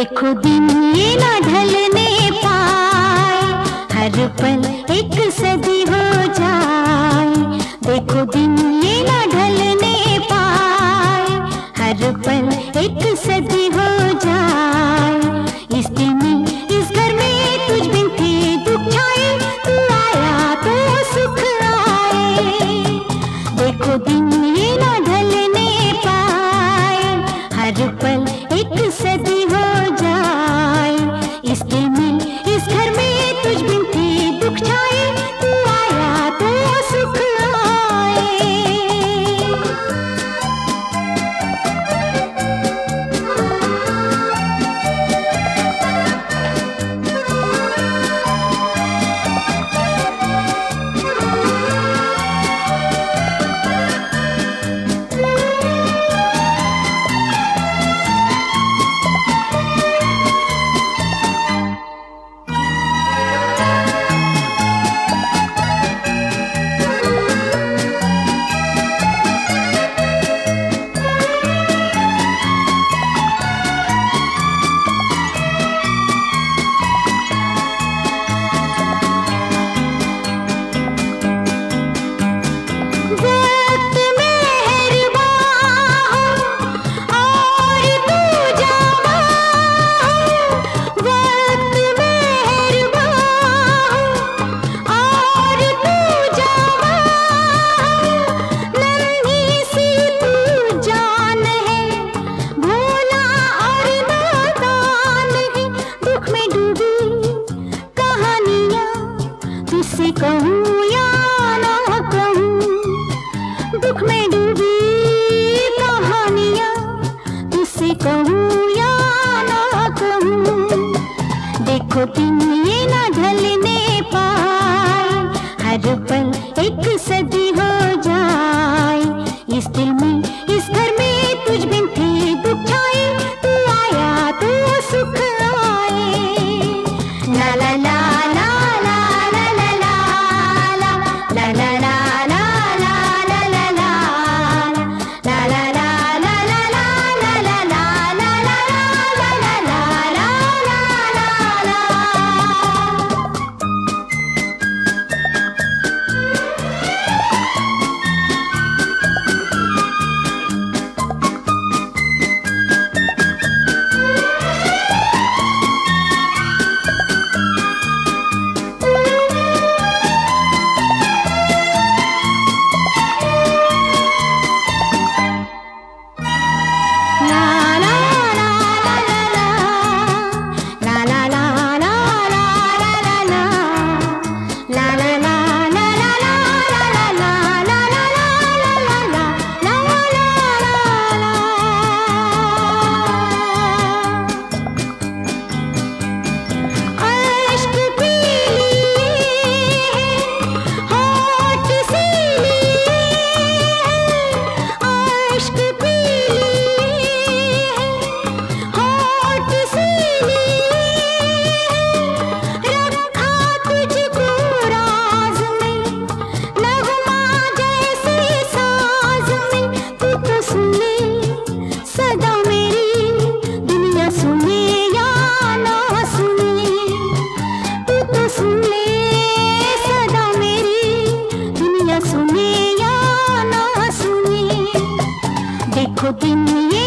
देखो दिन ये ना ढलने पाए, हर पल एक सदी हो जाए। देखो दिन ये ना ढलने पाए, हर पल एक सदी हो जाए। इस दिल में इस घर में तुझ बिन थे दुख छाए, तू आया तो सुख आए। देखो दिन ये ना ढलने पाए, हर पल एक सदी हो जाए। इस दिल में इस घर में तुझ बिन थे दुख छाए, तू आया तो सुख आए। तुझसे कहूँ या ना कहूँ, दुख में डूबी कहानियाँ। तुझसे कहूँ या ना कहूँ, देखो दिन ये ना ढलने पाए, हर पल एक सदी हो जाए। इस दिल में इस घर में तुझ बिन थे दुख छाए, तू आया तो सुख आए। ला ला ला दिन ये